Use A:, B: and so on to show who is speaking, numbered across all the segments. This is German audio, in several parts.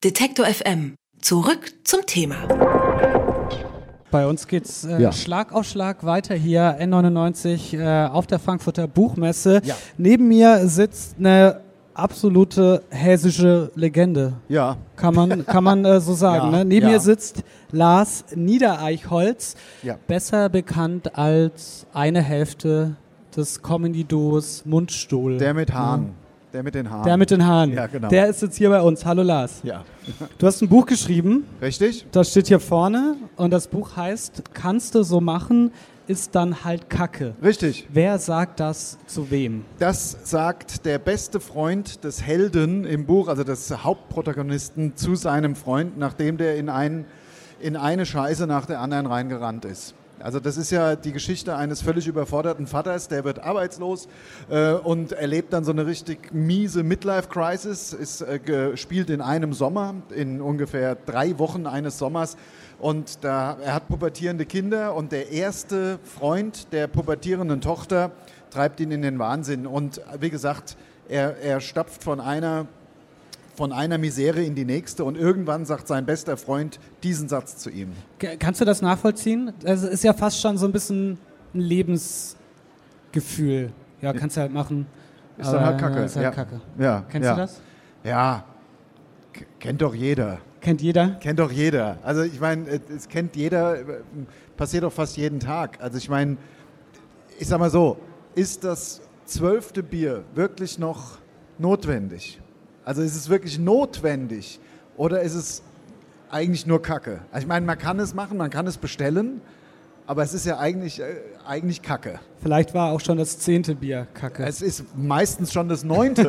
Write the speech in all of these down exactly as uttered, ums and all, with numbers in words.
A: Detektor F M. Zurück zum Thema.
B: Bei uns geht's äh,
C: Ja.
B: Schlag auf Schlag weiter hier, N neunundneunzig, äh, auf der Frankfurter Buchmesse.
C: Ja.
B: Neben mir sitzt eine absolute hessische Legende.
C: Ja.
B: Kann man, kann man äh, so sagen.
C: Ja,
B: Ne? Neben
C: ja.
B: mir sitzt Lars Niedereichholz,
C: Ja.
B: besser bekannt als eine Hälfte des Comedy-Duos Mundstuhl.
C: Der mit Haaren. Der mit den Haaren.
B: Der mit den Haaren.
C: Ja, genau.
B: Der ist jetzt hier bei uns. Hallo Lars.
C: Ja.
B: Du hast ein Buch geschrieben,
C: Richtig?
B: das steht hier vorne und das Buch heißt Kannst du so machen, ist dann halt Kacke.
C: Richtig.
B: Wer sagt das zu wem?
C: Das sagt der beste Freund des Helden im Buch, also des Hauptprotagonisten, zu seinem Freund, nachdem der in, ein, in eine Scheiße nach der anderen reingerannt ist. Also das ist ja die Geschichte eines völlig überforderten Vaters, der wird arbeitslos äh, und erlebt dann so eine richtig miese Midlife-Crisis, ist äh, gespielt in einem Sommer, in ungefähr drei Wochen eines Sommers. Und da, er hat pubertierende Kinder und der erste Freund der pubertierenden Tochter treibt ihn in den Wahnsinn. Und wie gesagt, er, er stapft von einer, von einer Misere in die nächste und irgendwann sagt sein bester Freund diesen Satz zu ihm.
B: K- Kannst du das nachvollziehen? Es ist ja fast schon so ein bisschen ein Lebensgefühl. Ja, kannst du halt machen.
C: Ist dann halt Kacke.
B: Ist halt
C: Ja.
B: Kacke.
C: Ja,
B: Kennst
C: ja.
B: du das?
C: Ja, k- kennt doch jeder.
B: Kennt jeder?
C: Kennt doch jeder. Also ich meine, äh, es kennt jeder, äh, passiert doch fast jeden Tag. Also ich meine, ich sag mal so, ist das zwölfte Bier wirklich noch notwendig? Also ist es wirklich notwendig oder ist es eigentlich nur Kacke? Also ich meine, man kann es machen, man kann es bestellen, aber es ist ja eigentlich, äh, eigentlich Kacke.
B: Vielleicht war auch schon das zehnte Bier Kacke.
C: Es ist meistens schon das neunte.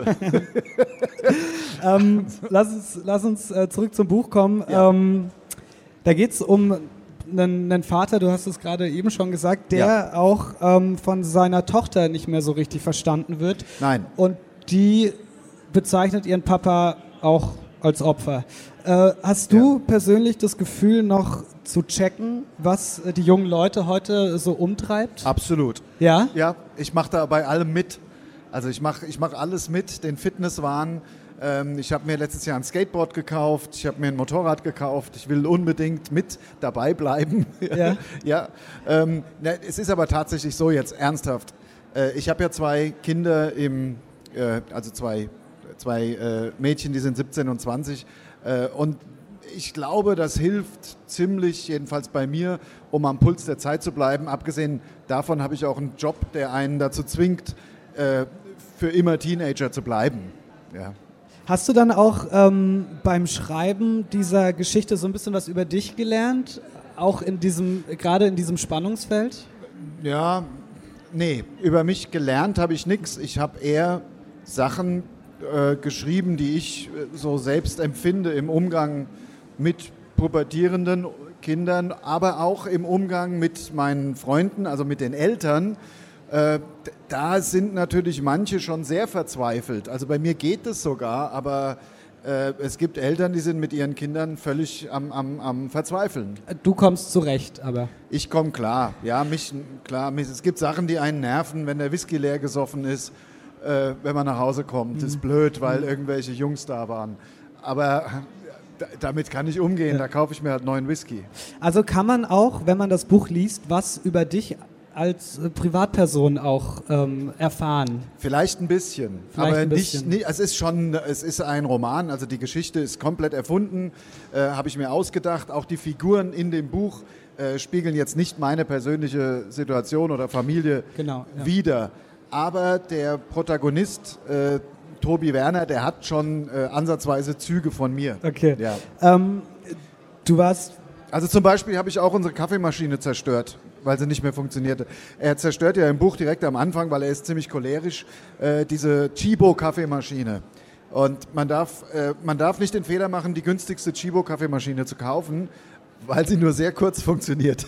B: Ähm, lass uns, lass uns äh, zurück zum Buch kommen.
C: Ja.
B: Ähm, da geht es um einen, einen Vater, du hast es gerade eben schon gesagt, der
C: Ja.
B: auch ähm, von seiner Tochter nicht mehr so richtig verstanden wird.
C: Nein.
B: Und die bezeichnet ihren Papa auch als Opfer. Äh, hast du
C: Ja.
B: persönlich das Gefühl, noch zu checken, was äh, die jungen Leute heute so umtreibt?
C: Absolut.
B: Ja?
C: Ja, ich mache da bei allem mit. Also ich mache ich mach alles mit, den Fitnesswahn. Ähm, ich habe mir letztes Jahr ein Skateboard gekauft, ich habe mir ein Motorrad gekauft. Ich will unbedingt mit dabei bleiben.
B: Ja.
C: ja. Ähm, ne, es ist aber tatsächlich so jetzt, ernsthaft. Äh, ich habe ja zwei Kinder, im, äh, also zwei, zwei äh, Mädchen, die sind siebzehn und zwanzig. Äh, und ich glaube, das hilft ziemlich, jedenfalls bei mir, um am Puls der Zeit zu bleiben. Abgesehen davon habe ich auch einen Job, der einen dazu zwingt, äh, für immer Teenager zu bleiben. Ja.
B: Hast du dann auch ähm, beim Schreiben dieser Geschichte so ein bisschen was über dich gelernt? Auch in diesem, gerade in diesem Spannungsfeld?
C: Ja, nee, über mich gelernt habe ich nichts. Ich habe eher Sachen äh, geschrieben, die ich äh, so selbst empfinde im Umgang mit pubertierenden Kindern, aber auch im Umgang mit meinen Freunden, also mit den Eltern. Äh, da sind natürlich manche schon sehr verzweifelt. Also bei mir geht es sogar, aber äh, es gibt Eltern, die sind mit ihren Kindern völlig am, am, am Verzweifeln.
B: Du kommst zurecht, aber.
C: Ich komme klar, ja, mich, klar, mich, es gibt Sachen, die einen nerven, wenn der Whisky leer gesoffen ist, äh, wenn man nach Hause kommt. Das ist blöd, weil irgendwelche Jungs da waren. Aber d- damit kann ich umgehen,
B: Ja.
C: da kaufe ich mir halt neuen Whisky.
B: Also kann man auch, wenn man das Buch liest, was über dich als äh, Privatperson auch ähm, erfahren?
C: Vielleicht ein bisschen,
B: Vielleicht
C: aber
B: ein bisschen.
C: Nicht, nicht, es ist schon, es ist ein Roman, also die Geschichte ist komplett erfunden, äh, habe ich mir ausgedacht. Auch die Figuren in dem Buch äh, spiegeln jetzt nicht meine persönliche Situation oder Familie
B: Genau, ja.
C: wider. Aber der Protagonist, äh, Tobi Werner, der hat schon äh, ansatzweise Züge von mir.
B: Okay.
C: Ja.
B: Ähm, du warst.
C: Also zum Beispiel habe ich auch unsere Kaffeemaschine zerstört, weil sie nicht mehr funktionierte. Er zerstört ja im Buch direkt am Anfang, weil er ist ziemlich cholerisch, äh, diese Chibo-Kaffeemaschine. Und man darf, äh, man darf nicht den Fehler machen, die günstigste Chibo-Kaffeemaschine zu kaufen, weil sie nur sehr kurz funktioniert.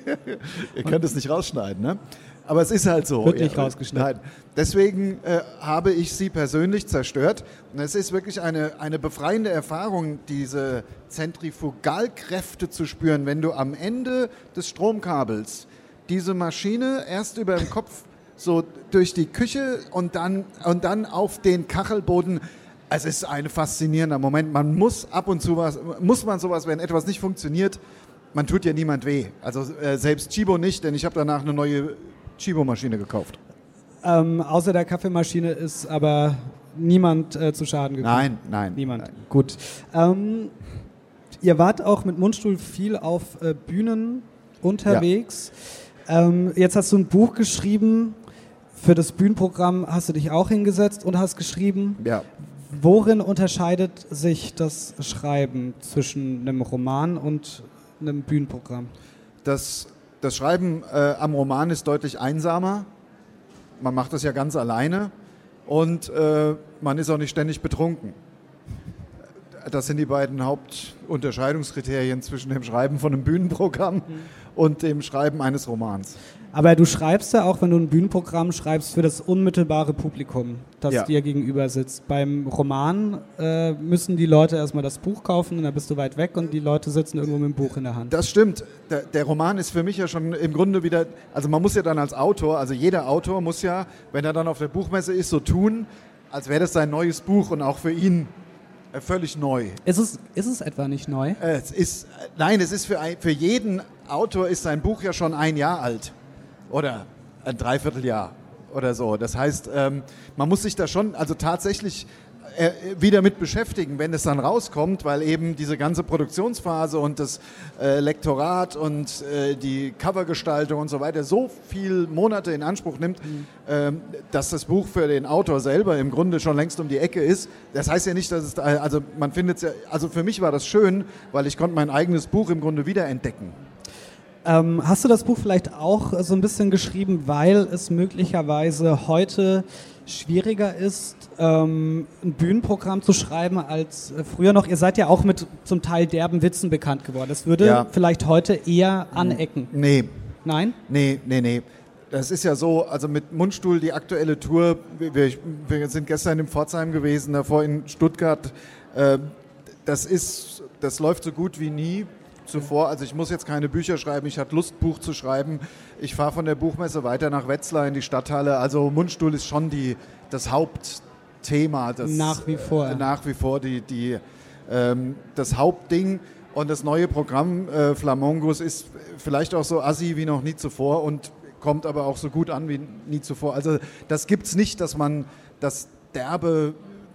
C: Ihr könnt es nicht rausschneiden, ne? Aber es ist halt so.
B: Wird nicht rausgeschnitten.
C: Nein. Deswegen äh, habe ich sie persönlich zerstört. Und es ist wirklich eine, eine befreiende Erfahrung, diese Zentrifugalkräfte zu spüren, wenn du am Ende des Stromkabels diese Maschine erst über dem Kopf so durch die Küche und dann, und dann auf den Kachelboden Es ist ein faszinierender Moment. Man muss ab und zu was, muss man sowas, wenn etwas nicht funktioniert, man tut ja niemand weh. Also äh, selbst Chibo nicht, denn ich habe danach eine neue Chibo-Maschine gekauft.
B: Ähm, außer der Kaffeemaschine ist aber niemand äh, zu Schaden gekommen.
C: Nein, nein.
B: Niemand.
C: Nein.
B: Gut. Ähm, ihr wart auch mit Mundstuhl viel auf äh, Bühnen unterwegs. Ja. Ähm, jetzt hast du ein Buch geschrieben. Für das Bühnenprogramm hast du dich auch hingesetzt und hast geschrieben.
C: Ja.
B: Worin unterscheidet sich das Schreiben zwischen einem Roman und einem Bühnenprogramm?
C: Das, das Schreiben äh, am Roman ist deutlich einsamer. Man macht das ja ganz alleine und äh, man ist auch nicht ständig betrunken. Das sind die beiden Hauptunterscheidungskriterien zwischen dem Schreiben von einem Bühnenprogramm mhm. und dem Schreiben eines Romans.
B: Aber du schreibst ja auch, wenn du ein Bühnenprogramm schreibst, für das unmittelbare Publikum, das
C: ja.
B: dir gegenüber sitzt. Beim Roman äh, müssen die Leute erstmal das Buch kaufen und dann bist du weit weg und die Leute sitzen irgendwo mit dem Buch in der Hand.
C: Das stimmt. Der, der Roman ist für mich ja schon im Grunde wieder, also man muss ja dann als Autor, also jeder Autor muss ja, wenn er dann auf der Buchmesse ist, so tun, als wäre das sein neues Buch und auch für ihn äh, völlig neu.
B: Ist es, ist es etwa nicht neu?
C: Äh, es ist, nein, es ist für, ein, für jeden Autor ist sein Buch ja schon ein Jahr alt. Oder ein Dreivierteljahr oder so. Das heißt, ähm, man muss sich da schon also tatsächlich äh, wieder mit beschäftigen, wenn es dann rauskommt, weil eben diese ganze Produktionsphase und das äh, Lektorat und äh, die Covergestaltung und so weiter so viel Monate in Anspruch nimmt, mhm. ähm, dass das Buch für den Autor selber im Grunde schon längst um die Ecke ist. Das heißt ja nicht, dass es, also man findet es ja, also für mich war das schön, weil ich konnte mein eigenes Buch im Grunde wiederentdecken.
B: Ähm, hast du das Buch vielleicht auch so ein bisschen geschrieben, weil es möglicherweise heute schwieriger ist, ähm, ein Bühnenprogramm zu schreiben als äh, früher noch? Ihr seid ja auch mit zum Teil derben Witzen bekannt geworden. Das würde ja. vielleicht heute eher anecken.
C: Nee.
B: Nein?
C: Nee, nee, nee. Das ist ja so, also mit Mundstuhl, die aktuelle Tour, wir, wir sind gestern in Pforzheim gewesen, davor in Stuttgart. Äh, das ist, das läuft so gut wie nie zuvor. Also ich muss jetzt keine Bücher schreiben, ich hatte Lust, Buch zu schreiben. Ich fahre von der Buchmesse weiter nach Wetzlar in die Stadthalle. Also Mundstuhl ist schon die, das Hauptthema. Das,
B: nach wie vor.
C: Äh, nach wie vor die, die, ähm, das Hauptding. Und das neue Programm äh, Flamongus ist vielleicht auch so assi wie noch nie zuvor und kommt aber auch so gut an wie nie zuvor. Also das gibt's nicht, dass man das derbe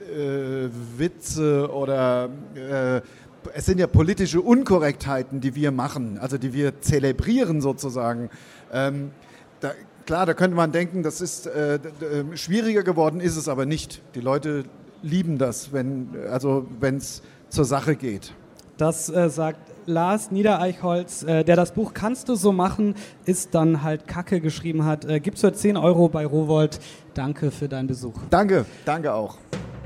C: äh, Witze oder äh, es sind ja politische Unkorrektheiten, die wir machen, also die wir zelebrieren sozusagen. Ähm, da, klar, da könnte man denken, das ist äh, d- schwieriger geworden, ist es aber nicht. Die Leute lieben das, wenn also wenn es zur Sache geht.
B: Das äh, sagt Lars Niedereichholz, äh, der das Buch Kannst du so machen, ist dann halt Kacke geschrieben hat. Äh, gibt's für zehn Euro bei Rowohlt. Danke für deinen Besuch.
C: Danke, danke auch.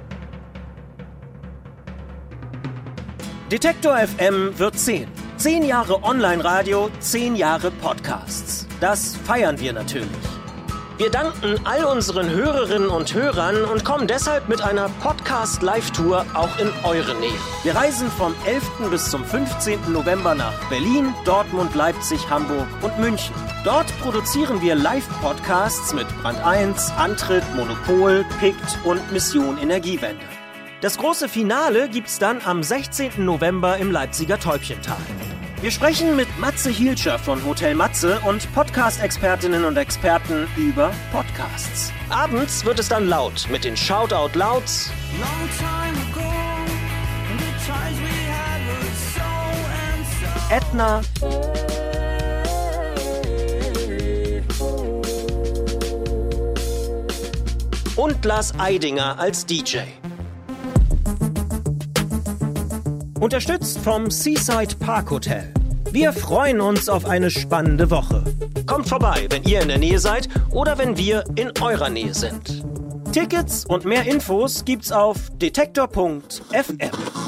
D: Detektor F M wird zehn. Zehn Jahre Online-Radio, zehn Jahre Podcasts. Das feiern wir natürlich. Wir danken all unseren Hörerinnen und Hörern und kommen deshalb mit einer Podcast-Live-Tour auch in eure Nähe. Wir reisen vom elften bis zum fünfzehnten November nach Berlin, Dortmund, Leipzig, Hamburg und München. Dort produzieren wir Live-Podcasts mit Brand eins, Antritt, Monopol, Pict und Mission Energiewende. Das große Finale gibt's dann am sechzehnten November im Leipziger Täubchental. Wir sprechen mit Matze Hielscher von Hotel Matze und Podcast-Expertinnen und Experten über Podcasts. Abends wird es dann laut mit den Shoutout Louds, Edna und Lars Eidinger als D J. Unterstützt vom Seaside Park Hotel. Wir freuen uns auf eine spannende Woche. Kommt vorbei, wenn ihr in der Nähe seid oder wenn wir in eurer Nähe sind. Tickets und mehr Infos gibt's auf detektor punkt f m.